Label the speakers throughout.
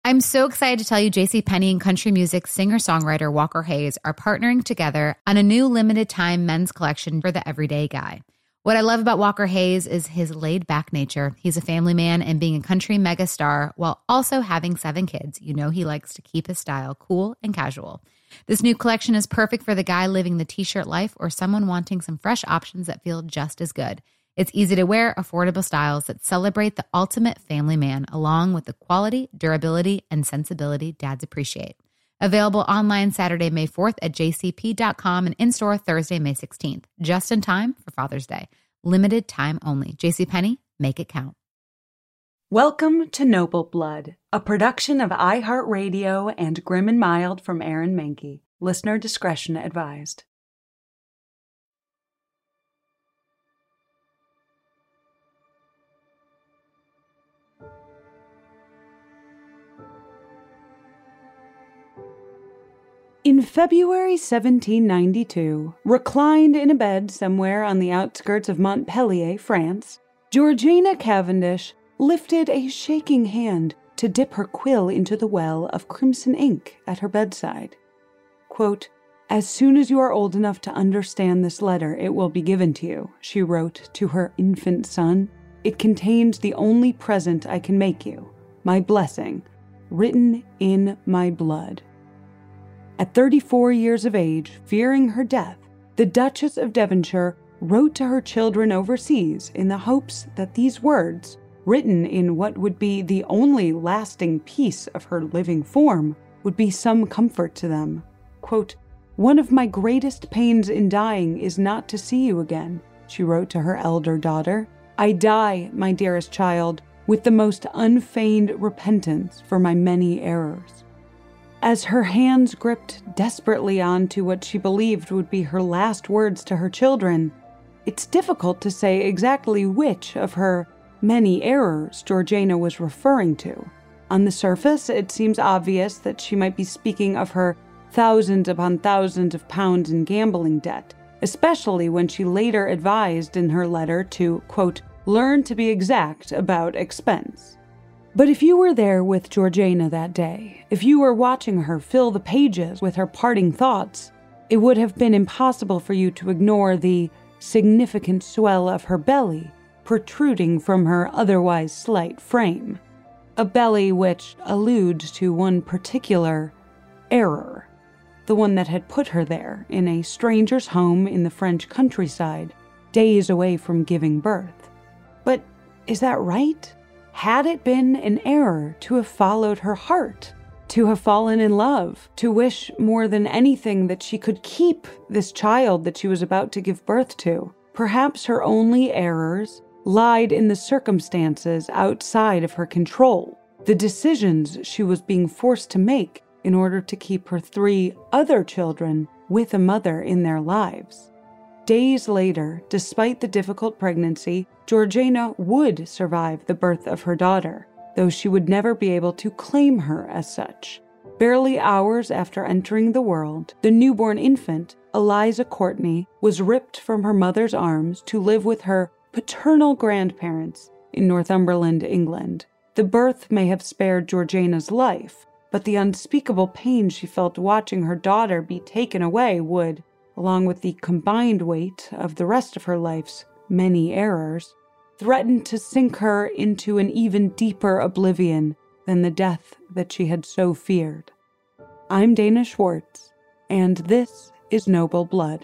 Speaker 1: I'm so excited to tell you JCPenney and country music singer-songwriter Walker Hayes are partnering together on a new limited-time men's collection for the everyday guy. What I love about Walker Hayes is his laid-back nature. He's a family man, and being a country megastar while also having 7 kids, you know he likes to keep his style cool and casual. This new collection is perfect for the guy living the t-shirt life or someone wanting some fresh options that feel just as good. It's easy to wear, affordable styles that celebrate the ultimate family man, along with the quality, durability, and sensibility dads appreciate. Available online Saturday, May 4th at jcp.com and in-store Thursday, May 16th, just in time for Father's Day. Limited time only. JCPenney, make it count.
Speaker 2: Welcome to Noble Blood, a production of iHeartRadio and Grim and Mild from Aaron Mahnke. Listener discretion advised. In February 1792, reclined in a bed somewhere on the outskirts of Montpellier, France, Georgina Cavendish lifted a shaking hand to dip her quill into the well of crimson ink at her bedside. Quote, "As soon as you are old enough to understand this letter, it will be given to you," she wrote to her infant son. "It contains the only present I can make you, my blessing, written in my blood." At 34 years of age, fearing her death, the Duchess of Devonshire wrote to her children overseas in the hopes that these words, written in what would be the only lasting piece of her living form, would be some comfort to them. Quote, "One of my greatest pains in dying is not to see you again," she wrote to her elder daughter. "I die, my dearest child, with the most unfeigned repentance for my many errors." As her hands gripped desperately onto what she believed would be her last words to her children, it's difficult to say exactly which of her many errors Georgina was referring to. On the surface, it seems obvious that she might be speaking of her thousands upon thousands of pounds in gambling debt, especially when she later advised in her letter to, quote, "learn to be exact about expense." But if you were there with Georgina that day, if you were watching her fill the pages with her parting thoughts, it would have been impossible for you to ignore the significant swell of her belly protruding from her otherwise slight frame. A belly which alludes to one particular error, the one that had put her there in a stranger's home in the French countryside, days away from giving birth. But is that right? Had it been an error to have followed her heart, to have fallen in love, to wish more than anything that she could keep this child that she was about to give birth to? Perhaps her only errors lied in the circumstances outside of her control, the decisions she was being forced to make in order to keep her 3 other children with a mother in their lives. Days later, despite the difficult pregnancy, Georgina would survive the birth of her daughter, though she would never be able to claim her as such. Barely hours after entering the world, the newborn infant, Eliza Courtney, was ripped from her mother's arms to live with her paternal grandparents in Northumberland, England. The birth may have spared Georgina's life, but the unspeakable pain she felt watching her daughter be taken away would, along with the combined weight of the rest of her life's many errors, threaten to sink her into an even deeper oblivion than the death that she had so feared. I'm Dana Schwartz, and this is Noble Blood.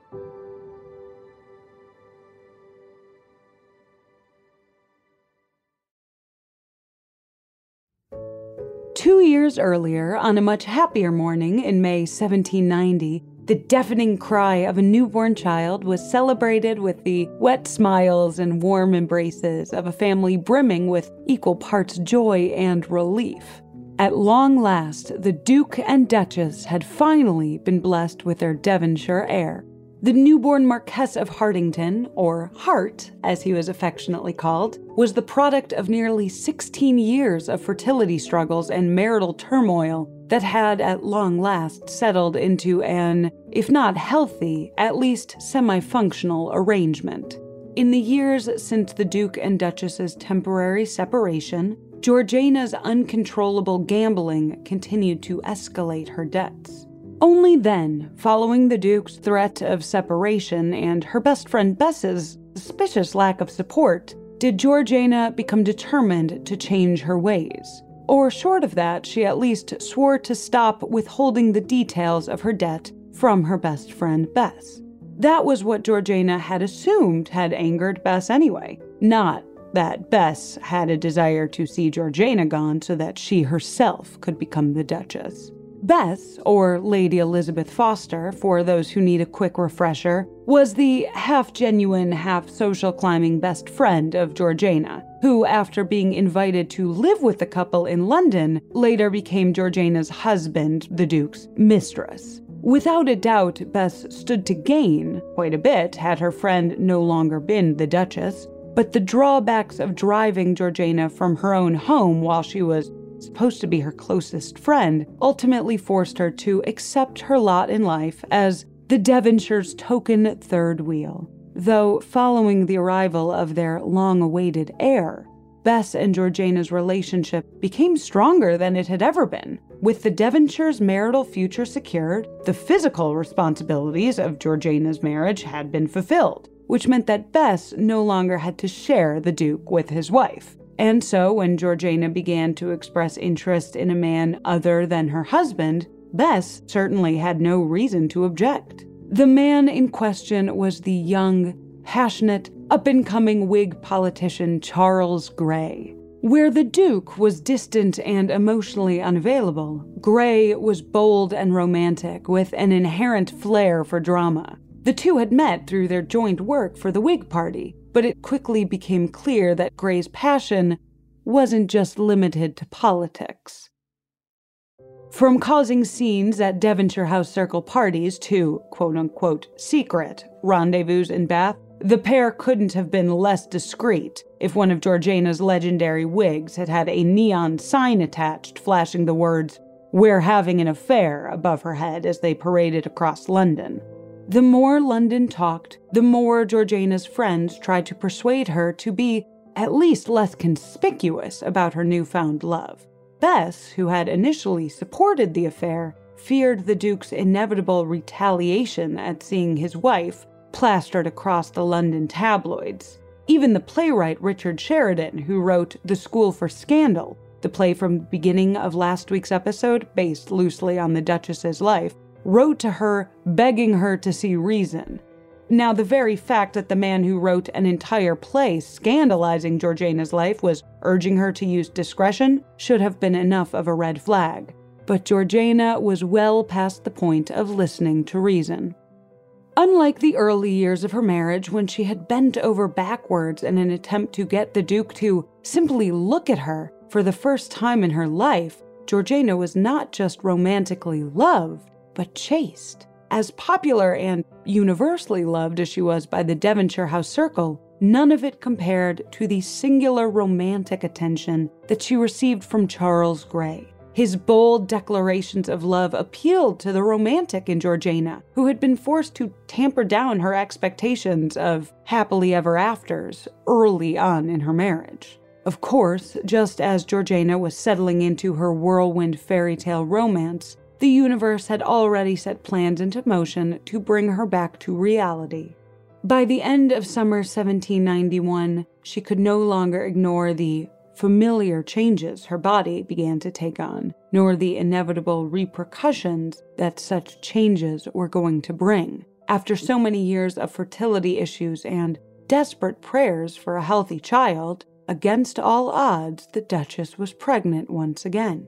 Speaker 2: Two years earlier, on a much happier morning in May 1790, the deafening cry of a newborn child was celebrated with the wet smiles and warm embraces of a family brimming with equal parts joy and relief. At long last, the Duke and Duchess had finally been blessed with their Devonshire heir. The newborn Marquess of Hartington, or Hart, as he was affectionately called, was the product of nearly 16 years of fertility struggles and marital turmoil that had at long last settled into an, if not healthy, at least semi-functional arrangement. In the years since the Duke and Duchess's temporary separation, Georgiana's uncontrollable gambling continued to escalate her debts. Only then, following the Duke's threat of separation and her best friend Bess's suspicious lack of support, did Georgiana become determined to change her ways. Or short of that, she at least swore to stop withholding the details of her debt from her best friend Bess. That was what Georgiana had assumed had angered Bess anyway, not that Bess had a desire to see Georgiana gone so that she herself could become the Duchess. Bess, or Lady Elizabeth Foster, for those who need a quick refresher, was the half-genuine, half-social climbing best friend of Georgiana, who, after being invited to live with the couple in London, later became Georgiana's husband, the Duke's mistress. Without a doubt, Bess stood to gain quite a bit had her friend no longer been the Duchess, but the drawbacks of driving Georgiana from her own home while she was supposed to be her closest friend ultimately forced her to accept her lot in life as the Devonshire's token third wheel. Though following the arrival of their long-awaited heir, Bess and Georgiana's relationship became stronger than it had ever been. With the Devonshire's marital future secured, the physical responsibilities of Georgiana's marriage had been fulfilled, which meant that Bess no longer had to share the Duke with his wife. And so when Georgiana began to express interest in a man other than her husband, Bess certainly had no reason to object. The man in question was the young, passionate, up-and-coming Whig politician Charles Grey. Where the Duke was distant and emotionally unavailable, Grey was bold and romantic, with an inherent flair for drama. The two had met through their joint work for the Whig Party, but it quickly became clear that Grey's passion wasn't just limited to politics. From causing scenes at Devonshire House Circle parties to, quote-unquote, secret rendezvous in Bath, the pair couldn't have been less discreet if one of Georgiana's legendary wigs had had a neon sign attached flashing the words, "We're having an affair," above her head as they paraded across London. The more London talked, the more Georgiana's friends tried to persuade her to be at least less conspicuous about her newfound love. Bess, who had initially supported the affair, feared the Duke's inevitable retaliation at seeing his wife plastered across the London tabloids. Even the playwright Richard Sheridan, who wrote The School for Scandal, the play from the beginning of last week's episode, based loosely on the Duchess's life, wrote to her begging her to see reason. Now, the very fact that the man who wrote an entire play scandalizing Georgiana's life was urging her to use discretion should have been enough of a red flag. But Georgiana was well past the point of listening to reason. Unlike the early years of her marriage, when she had bent over backwards in an attempt to get the Duke to simply look at her for the first time in her life, Georgiana was not just romantically loved, but chaste. As popular and universally loved as she was by the Devonshire House Circle, none of it compared to the singular romantic attention that she received from Charles Grey. His bold declarations of love appealed to the romantic in Georgiana, who had been forced to tamper down her expectations of happily ever afters early on in her marriage. Of course, just as Georgiana was settling into her whirlwind fairy tale romance, the universe had already set plans into motion to bring her back to reality. By the end of summer 1791, she could no longer ignore the familiar changes her body began to take on, nor the inevitable repercussions that such changes were going to bring. After so many years of fertility issues and desperate prayers for a healthy child, against all odds, the Duchess was pregnant once again.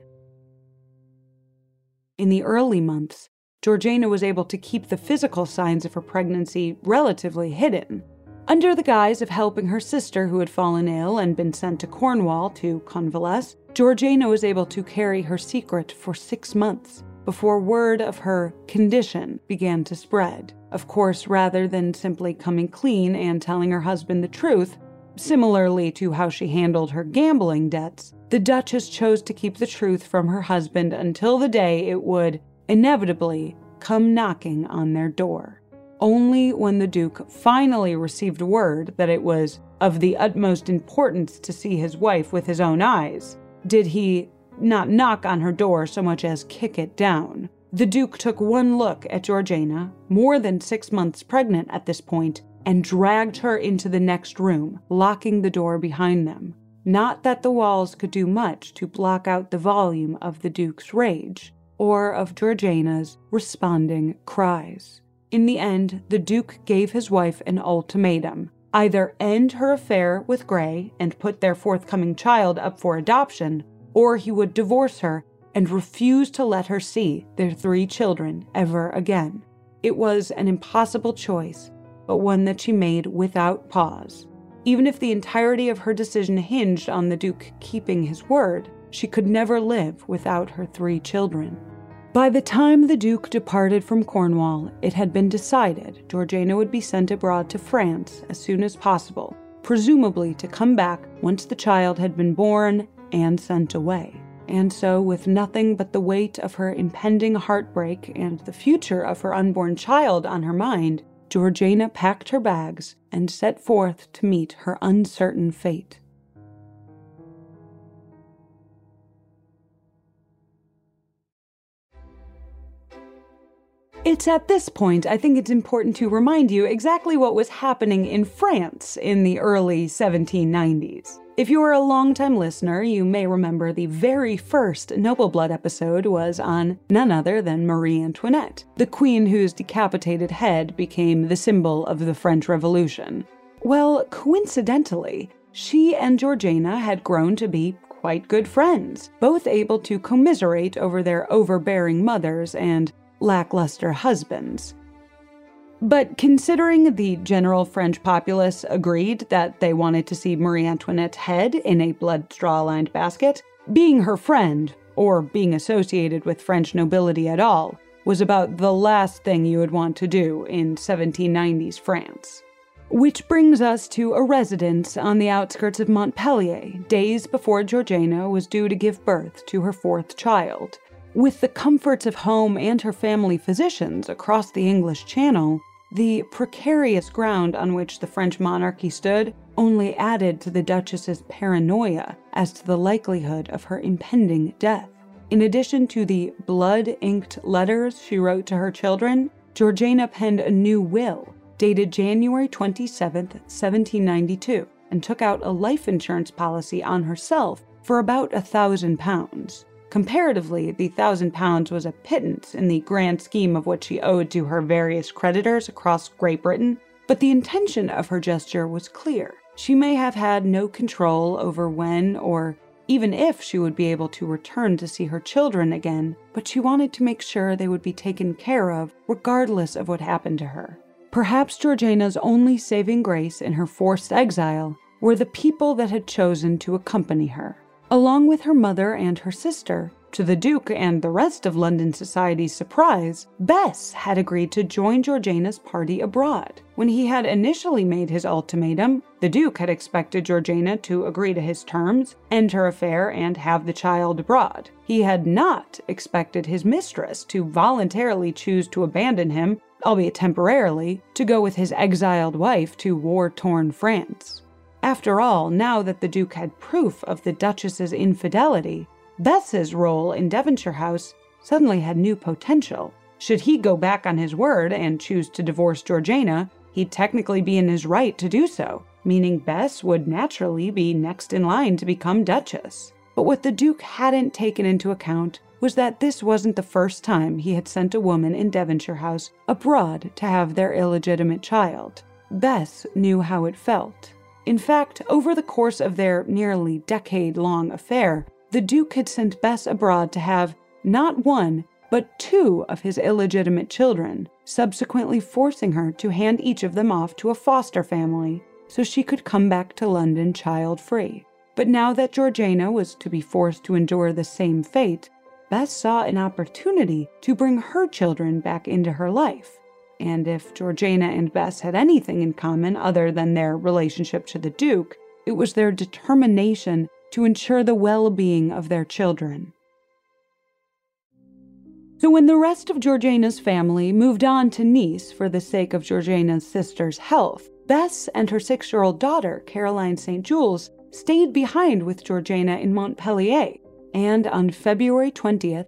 Speaker 2: In the early months, Georgiana was able to keep the physical signs of her pregnancy relatively hidden. Under the guise of helping her sister who had fallen ill and been sent to Cornwall to convalesce, Georgiana was able to carry her secret for 6 months before word of her condition began to spread. Of course, rather than simply coming clean and telling her husband the truth, similarly to how she handled her gambling debts, the Duchess chose to keep the truth from her husband until the day it would inevitably come knocking on their door. Only when the Duke finally received word that it was of the utmost importance to see his wife with his own eyes did he not knock on her door so much as kick it down. The Duke took one look at Georgiana, more than 6 months pregnant at this point, and dragged her into the next room, locking the door behind them. Not that the walls could do much to block out the volume of the Duke's rage, or of Georgiana's responding cries. In the end, the Duke gave his wife an ultimatum: either end her affair with Grey and put their forthcoming child up for adoption, or he would divorce her and refuse to let her see their 3 children ever again. It was an impossible choice, but one that she made without pause. Even if the entirety of her decision hinged on the Duke keeping his word, she could never live without her 3 children. By the time the Duke departed from Cornwall, it had been decided Georgiana would be sent abroad to France as soon as possible, presumably to come back once the child had been born and sent away. And so, with nothing but the weight of her impending heartbreak and the future of her unborn child on her mind, Georgiana packed her bags and set forth to meet her uncertain fate. It's at this point I think it's important to remind you exactly what was happening in France in the early 1790s. If you are a longtime listener, you may remember the very first Noble Blood episode was on none other than Marie Antoinette, the queen whose decapitated head became the symbol of the French Revolution. Well, coincidentally, she and Georgiana had grown to be quite good friends, both able to commiserate over their overbearing mothers and lackluster husbands. But considering the general French populace agreed that they wanted to see Marie Antoinette's head in a blood straw-lined basket, being her friend, or being associated with French nobility at all, was about the last thing you would want to do in 1790s France. Which brings us to a residence on the outskirts of Montpellier, days before Georgiana was due to give birth to her 4th child. With the comforts of home and her family physicians across the English Channel, the precarious ground on which the French monarchy stood only added to the Duchess's paranoia as to the likelihood of her impending death. In addition to the blood-inked letters she wrote to her children, Georgiana penned a new will, dated January 27, 1792, and took out a life insurance policy on herself for about £1,000. Comparatively, the £1,000 was a pittance in the grand scheme of what she owed to her various creditors across Great Britain, but the intention of her gesture was clear. She may have had no control over when or even if she would be able to return to see her children again, but she wanted to make sure they would be taken care of regardless of what happened to her. Perhaps Georgiana's only saving grace in her forced exile were the people that had chosen to accompany her. Along with her mother and her sister, to the Duke and the rest of London society's surprise, Bess had agreed to join Georgiana's party abroad. When he had initially made his ultimatum, the Duke had expected Georgiana to agree to his terms, end her affair, and have the child abroad. He had not expected his mistress to voluntarily choose to abandon him, albeit temporarily, to go with his exiled wife to war-torn France. After all, now that the Duke had proof of the Duchess's infidelity, Bess's role in Devonshire House suddenly had new potential. Should he go back on his word and choose to divorce Georgiana, he'd technically be in his right to do so, meaning Bess would naturally be next in line to become Duchess. But what the Duke hadn't taken into account was that this wasn't the first time he had sent a woman in Devonshire House abroad to have their illegitimate child. Bess knew how it felt. In fact, over the course of their nearly decade-long affair, the Duke had sent Bess abroad to have not one, but 2 of his illegitimate children, subsequently forcing her to hand each of them off to a foster family so she could come back to London child-free. But now that Georgiana was to be forced to endure the same fate, Bess saw an opportunity to bring her children back into her life. And if Georgiana and Bess had anything in common other than their relationship to the Duke, it was their determination to ensure the well-being of their children. So when the rest of Georgiana's family moved on to Nice for the sake of Georgiana's sister's health, Bess and her 6-year-old daughter, Caroline St. Jules, stayed behind with Georgiana in Montpellier, and on February 20th,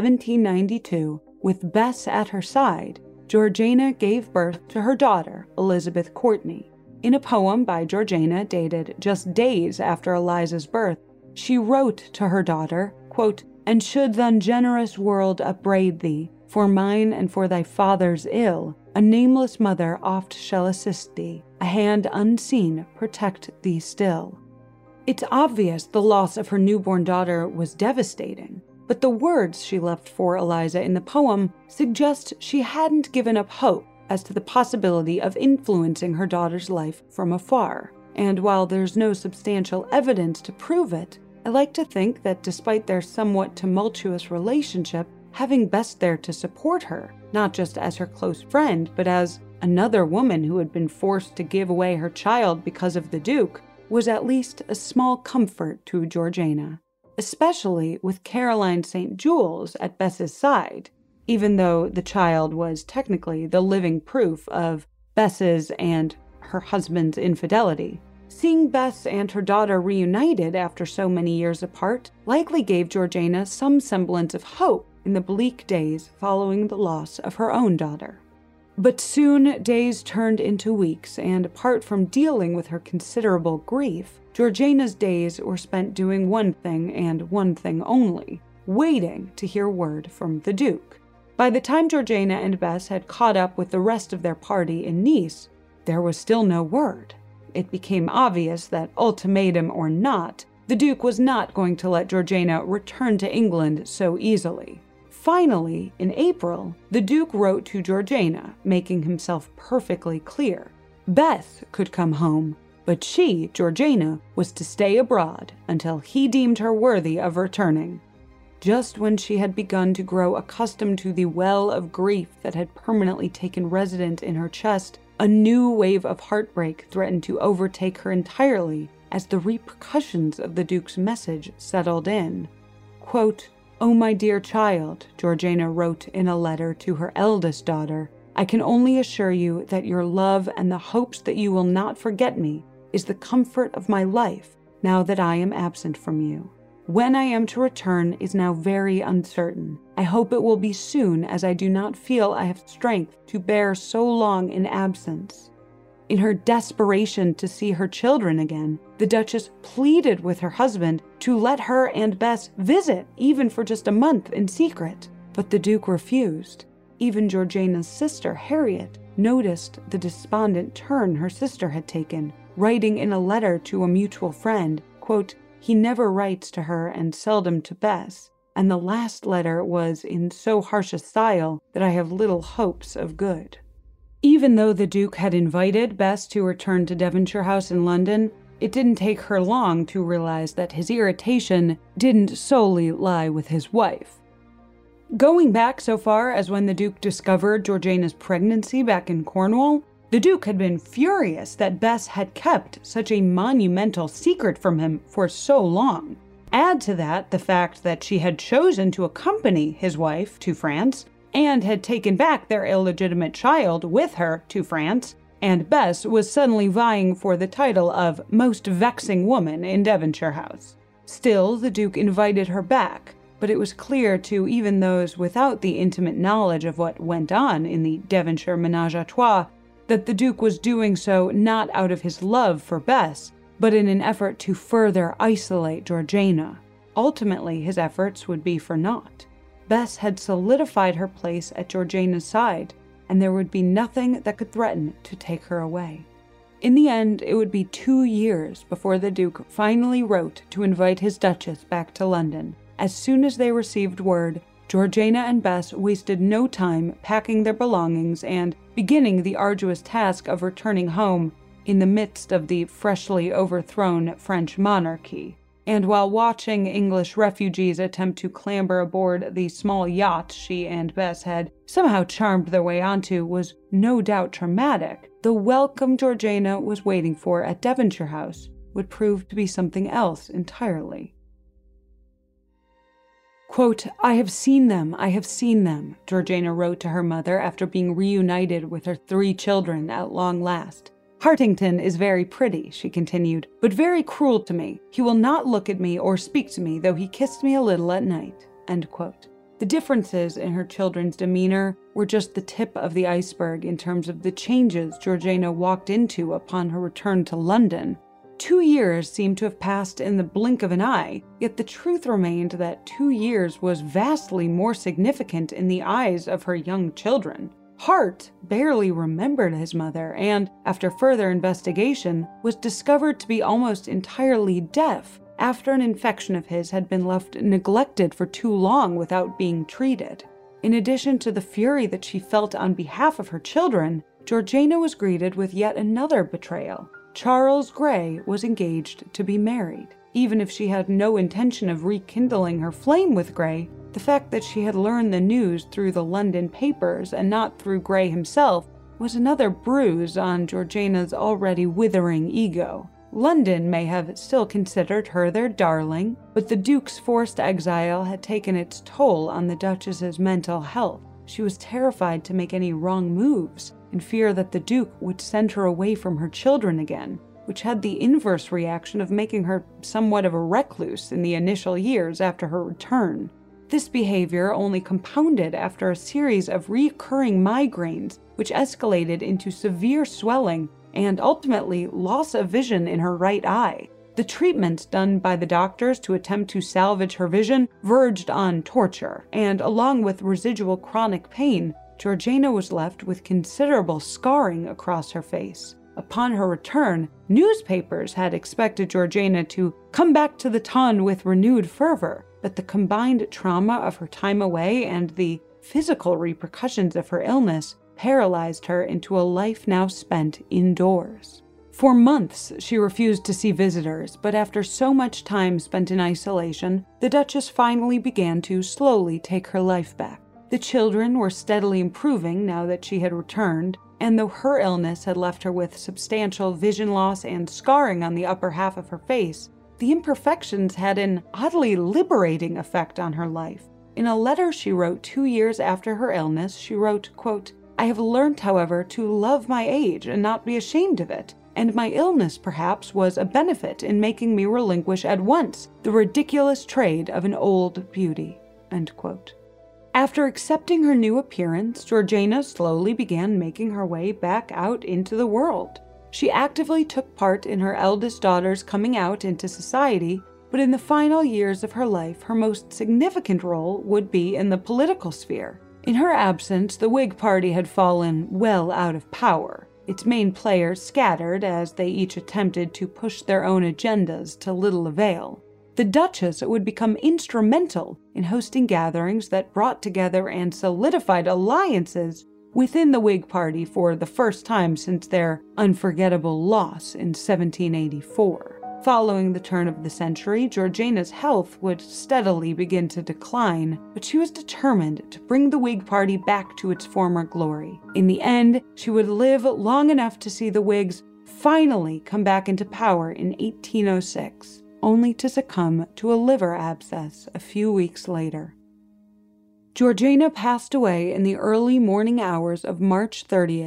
Speaker 2: 1792, with Bess at her side, Georgiana gave birth to her daughter, Elizabeth Courtenay. In a poem by Georgiana dated just days after Eliza's birth, she wrote to her daughter, quote, "And should th' ungenerous world upbraid thee, for mine and for thy father's ill, a nameless mother oft shall assist thee, a hand unseen protect thee still." It's obvious the loss of her newborn daughter was devastating, but the words she left for Eliza in the poem suggest she hadn't given up hope as to the possibility of influencing her daughter's life from afar. And while there's no substantial evidence to prove it, I like to think that despite their somewhat tumultuous relationship, having Bess there to support her, not just as her close friend, but as another woman who had been forced to give away her child because of the Duke, was at least a small comfort to Georgiana, especially with Caroline St. Jules at Bess's side, even though the child was technically the living proof of Bess's and her husband's infidelity. Seeing Bess and her daughter reunited after so many years apart likely gave Georgiana some semblance of hope in the bleak days following the loss of her own daughter. But soon days turned into weeks, and apart from dealing with her considerable grief, Georgiana's days were spent doing one thing and one thing only, waiting to hear word from the Duke. By the time Georgiana and Bess had caught up with the rest of their party in Nice, there was still no word. It became obvious that, ultimatum or not, the Duke was not going to let Georgiana return to England so easily. Finally, in April, the Duke wrote to Georgiana, making himself perfectly clear. Bess could come home, but she, Georgiana, was to stay abroad until he deemed her worthy of returning. Just when she had begun to grow accustomed to the well of grief that had permanently taken residence in her chest, a new wave of heartbreak threatened to overtake her entirely as the repercussions of the Duke's message settled in. Quote, "Oh, my dear child," Georgiana wrote in a letter to her eldest daughter, "I can only assure you that your love and the hopes that you will not forget me is the comfort of my life now that I am absent from you. When I am to return is now very uncertain. I hope it will be soon, as I do not feel I have strength to bear so long in absence." In her desperation to see her children again, the Duchess pleaded with her husband to let her and Bess visit, even for just a month in secret. But the Duke refused. Even Georgiana's sister, Harriet, noticed the despondent turn her sister had taken, writing in a letter to a mutual friend, quote, "He never writes to her and seldom to Bess, and the last letter was in so harsh a style that I have little hopes of good." Even though the Duke had invited Bess to return to Devonshire House in London, it didn't take her long to realize that his irritation didn't solely lie with his wife. Going back so far as when the Duke discovered Georgiana's pregnancy back in Cornwall, the Duke had been furious that Bess had kept such a monumental secret from him for so long. Add to that the fact that she had chosen to accompany his wife to France and had taken back their illegitimate child with her to France, and Bess was suddenly vying for the title of most vexing woman in Devonshire House. Still, the Duke invited her back, but it was clear to even those without the intimate knowledge of what went on in the Devonshire ménage à trois that the Duke was doing so not out of his love for Bess, but in an effort to further isolate Georgiana. Ultimately, his efforts would be for naught. Bess had solidified her place at Georgiana's side, and there would be nothing that could threaten to take her away. In the end, it would be 2 years before the Duke finally wrote to invite his Duchess back to London. As soon as they received word, Georgiana and Bess wasted no time packing their belongings and beginning the arduous task of returning home in the midst of the freshly overthrown French monarchy. And while watching English refugees attempt to clamber aboard the small yacht she and Bess had somehow charmed their way onto was no doubt traumatic, the welcome Georgiana was waiting for at Devonshire House would prove to be something else entirely. Quote, I have seen them, Georgiana wrote to her mother after being reunited with her 3 children at long last. "Hartington is very pretty," she continued, "but very cruel to me. He will not look at me or speak to me, though he kissed me a little at night." End quote. The differences in her children's demeanor were just the tip of the iceberg in terms of the changes Georgiana walked into upon her return to London. 2 years seemed to have passed in the blink of an eye, yet the truth remained that 2 years was vastly more significant in the eyes of her young children. Hart barely remembered his mother and, after further investigation, was discovered to be almost entirely deaf after an infection of his had been left neglected for too long without being treated. In addition to the fury that she felt on behalf of her children, Georgiana was greeted with yet another betrayal. Charles Grey was engaged to be married. Even if she had no intention of rekindling her flame with Grey, the fact that she had learned the news through the London papers and not through Grey himself was another bruise on Georgiana's already withering ego. London may have still considered her their darling, but the Duke's forced exile had taken its toll on the Duchess's mental health. She was terrified to make any wrong moves, in fear that the Duke would send her away from her children again, which had the inverse reaction of making her somewhat of a recluse in the initial years after her return. This behavior only compounded after a series of recurring migraines, which escalated into severe swelling and ultimately loss of vision in her right eye. The treatment done by the doctors to attempt to salvage her vision verged on torture, and along with residual chronic pain, Georgiana was left with considerable scarring across her face. Upon her return, newspapers had expected Georgiana to come back to the ton with renewed fervor, but the combined trauma of her time away and the physical repercussions of her illness paralyzed her into a life now spent indoors. For months, she refused to see visitors, but after so much time spent in isolation, the Duchess finally began to slowly take her life back. The children were steadily improving now that she had returned, and though her illness had left her with substantial vision loss and scarring on the upper half of her face, the imperfections had an oddly liberating effect on her life. In a letter she wrote 2 years after her illness, she wrote, quote, "I have learnt, however, to love my age and not be ashamed of it, and my illness, perhaps, was a benefit in making me relinquish at once the ridiculous trade of an old beauty." End quote. After accepting her new appearance, Georgiana slowly began making her way back out into the world. She actively took part in her eldest daughter's coming out into society, but in the final years of her life, her most significant role would be in the political sphere. In her absence, the Whig Party had fallen well out of power. Its main players scattered as they each attempted to push their own agendas to little avail. The Duchess would become instrumental in hosting gatherings that brought together and solidified alliances within the Whig Party for the first time since their unforgettable loss in 1784. Following the turn of the century, Georgiana's health would steadily begin to decline, but she was determined to bring the Whig Party back to its former glory. In the end, she would live long enough to see the Whigs finally come back into power in 1806, only to succumb to a liver abscess a few weeks later. Georgiana passed away in the early morning hours of March 30th,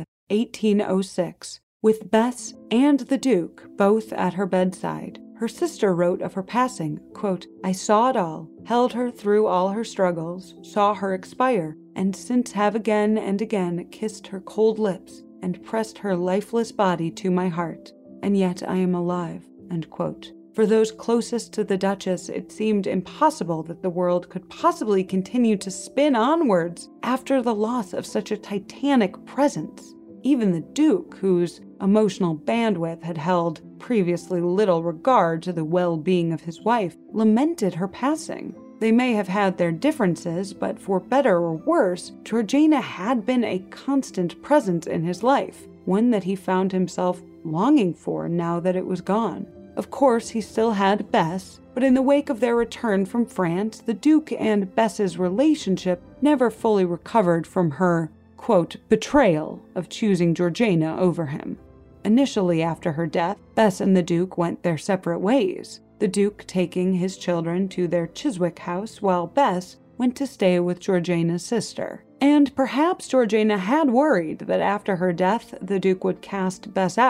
Speaker 2: 1806, with Bess and the Duke both at her bedside. Her sister wrote of her passing, quote, "I saw it all, held her through all her struggles, saw her expire, and since have again and again kissed her cold lips and pressed her lifeless body to my heart, and yet I am alive." End quote. For those closest to the Duchess, it seemed impossible that the world could possibly continue to spin onwards after the loss of such a titanic presence. Even the Duke, whose emotional bandwidth had held previously little regard to the well-being of his wife, lamented her passing. They may have had their differences, but for better or worse, Georgiana had been a constant presence in his life, one that he found himself longing for now that it was gone. Of course, he still had Bess, but in the wake of their return from France, the Duke and Bess's relationship never fully recovered from her, quote, betrayal of choosing Georgiana over him. Initially after her death, Bess and the Duke went their separate ways, the Duke taking his children to their Chiswick house while Bess went to stay with Georgiana's sister. And perhaps Georgiana had worried that after her death the Duke would cast Bess out,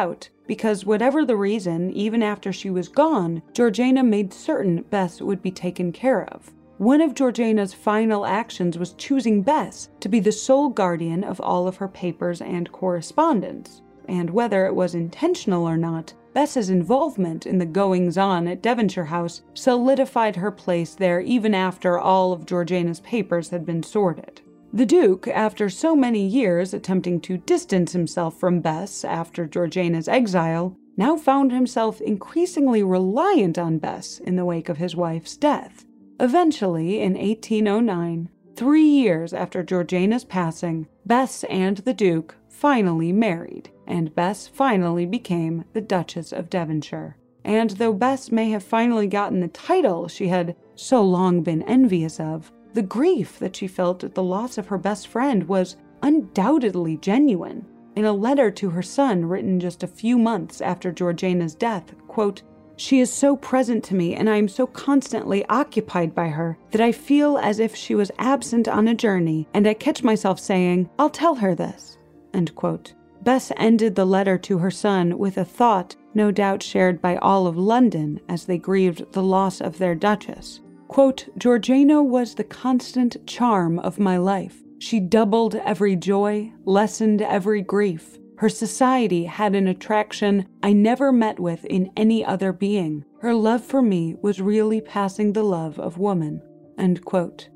Speaker 2: because whatever the reason, even after she was gone, Georgiana made certain Bess would be taken care of. One of Georgiana's final actions was choosing Bess to be the sole guardian of all of her papers and correspondence. And whether it was intentional or not, Bess's involvement in the goings-on at Devonshire House solidified her place there even after all of Georgiana's papers had been sorted. The Duke, after so many years attempting to distance himself from Bess after Georgiana's exile, now found himself increasingly reliant on Bess in the wake of his wife's death. Eventually, in 1809, 3 years after Georgiana's passing, Bess and the Duke finally married, and Bess finally became the Duchess of Devonshire. And though Bess may have finally gotten the title she had so long been envious of, the grief that she felt at the loss of her best friend was undoubtedly genuine. In a letter to her son written just a few months after Georgiana's death, quote, "She is so present to me and I am so constantly occupied by her that I feel as if she was absent on a journey, and I catch myself saying, 'I'll tell her this.'" End quote. Bess ended the letter to her son with a thought no doubt shared by all of London as they grieved the loss of their Duchess. Quote, "Georgiana was the constant charm of my life. She doubled every joy, lessened every grief. Her society had an attraction I never met with in any other being. Her love for me was really passing the love of woman." End quote.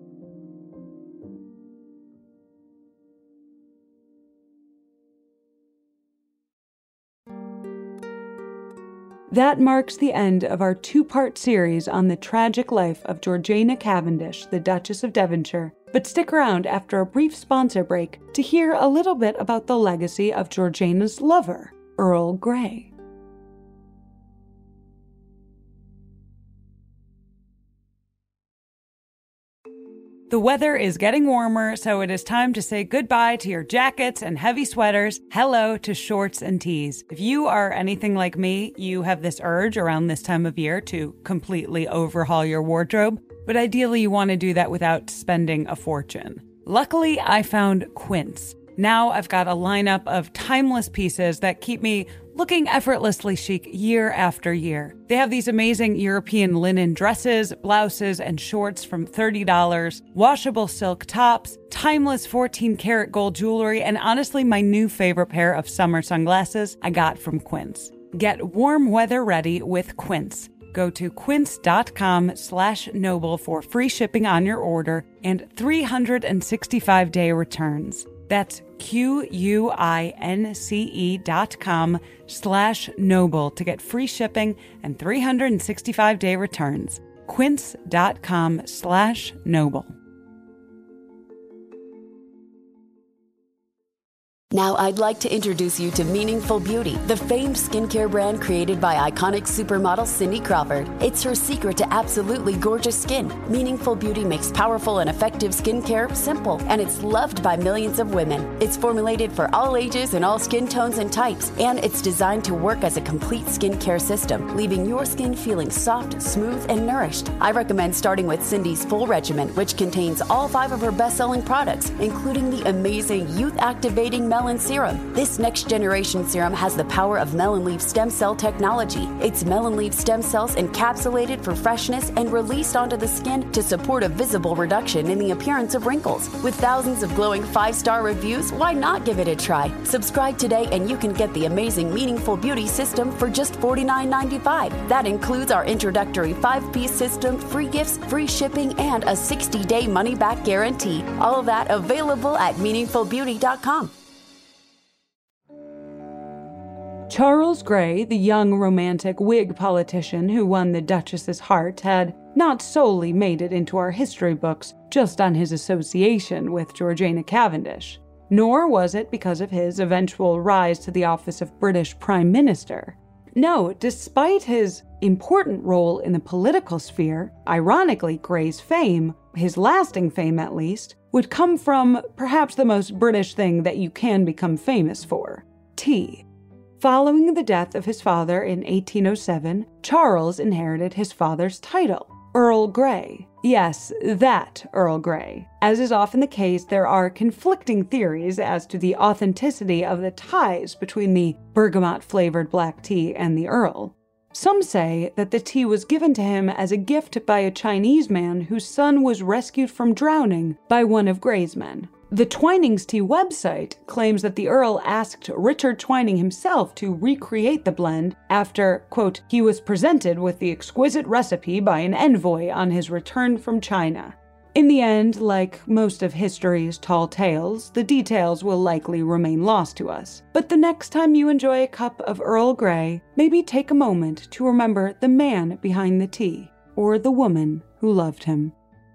Speaker 2: That marks the end of our 2-part series on the tragic life of Georgiana Cavendish, the Duchess of Devonshire. But stick around after a brief sponsor break to hear a little bit about the legacy of Georgiana's lover, Earl Grey. The weather is getting warmer, so it is time to say goodbye to your jackets and heavy sweaters. Hello to shorts and tees. If you are anything like me, you have this urge around this time of year to completely overhaul your wardrobe, but ideally you want to do that without spending a fortune. Luckily, I found Quince. Now I've got a lineup of timeless pieces that keep me looking effortlessly chic year after year. They have these amazing European linen dresses, blouses, and shorts from $30, washable silk tops, timeless 14-karat gold jewelry, and honestly, my new favorite pair of summer sunglasses I got from Quince. Get warm weather ready with Quince. Go to quince.com/noble for free shipping on your order and 365-day returns. That's QUINCE.com/noble to get free shipping and 365-day returns. Quince.com/noble.
Speaker 3: Now I'd like to introduce you to Meaningful Beauty, the famed skincare brand created by iconic supermodel Cindy Crawford. It's her secret to absolutely gorgeous skin. Meaningful Beauty makes powerful and effective skincare simple, and it's loved by millions of women. It's formulated for all ages and all skin tones and types, and it's designed to work as a complete skincare system, leaving your skin feeling soft, smooth, and nourished. I recommend starting with Cindy's full regimen, which contains all 5 of her best-selling products, including the amazing youth-activating Melon Serum. This next-generation serum has the power of melon leaf stem cell technology. It's melon leaf stem cells encapsulated for freshness and released onto the skin to support a visible reduction in the appearance of wrinkles. With thousands of glowing 5-star reviews, why not give it a try? Subscribe today and you can get the amazing Meaningful Beauty system for just $49.95. That includes our introductory 5-piece system, free gifts, free shipping, and a 60-day money-back guarantee. All of that available at meaningfulbeauty.com.
Speaker 2: Charles Grey, the young romantic Whig politician who won the Duchess's heart, had not solely made it into our history books just on his association with Georgiana Cavendish, nor was it because of his eventual rise to the office of British Prime Minister. No, despite his important role in the political sphere, ironically, Grey's fame, his lasting fame at least, would come from perhaps the most British thing that you can become famous for: tea. Following the death of his father in 1807, Charles inherited his father's title, Earl Grey, Yes, that Earl Grey. As is often the case, there are conflicting theories as to the authenticity of the ties between the bergamot-flavored black tea and the Earl. Some say that the tea was given to him as a gift by a Chinese man whose son was rescued from drowning by one of Grey's men. The Twinings Tea website claims that the Earl asked Richard Twining himself to recreate the blend after, quote, he was presented with the exquisite recipe by an envoy on his return from China. In the end, like most of history's tall tales, the details will likely remain lost to us. But the next time you enjoy a cup of Earl Grey, maybe take a moment to remember the man behind the tea, or the woman who loved him.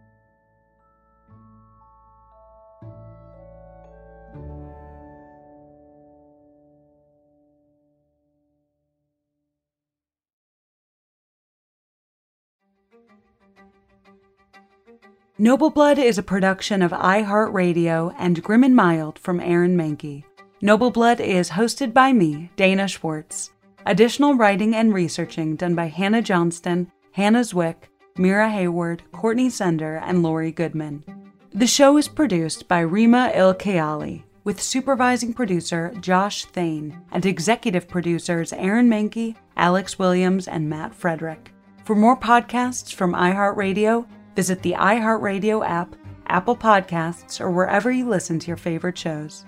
Speaker 2: Noble Blood is a production of iHeartRadio and Grim and Mild from Aaron Mahnke. Noble Blood is hosted by me, Dana Schwartz. Additional writing and researching done by Hannah Johnston, Hannah Zwick, Mira Hayward, Courtney Sender, and Lori Goodman. The show is produced by Rima Il-Kayali, with supervising producer Josh Thane and executive producers Aaron Mahnke, Alex Williams, and Matt Frederick. For more podcasts from iHeartRadio, visit the iHeartRadio app, Apple Podcasts, or wherever you listen to your favorite shows.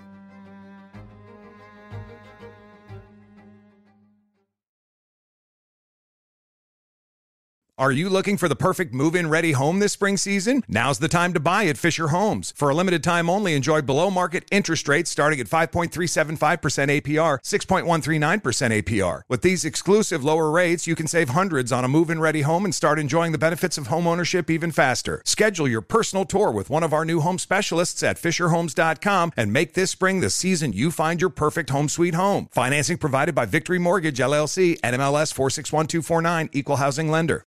Speaker 4: Are you looking for the perfect move-in ready home this spring season? Now's the time to buy at Fisher Homes. For a limited time only, enjoy below-market interest rates starting at 5.375% APR, 6.139% APR. With these exclusive lower rates, you can save hundreds on a move-in ready home and start enjoying the benefits of homeownership even faster. Schedule your personal tour with one of our new home specialists at FisherHomes.com and make this spring the season you find your perfect home sweet home. Financing provided by Victory Mortgage, LLC, NMLS 461249, Equal Housing Lender.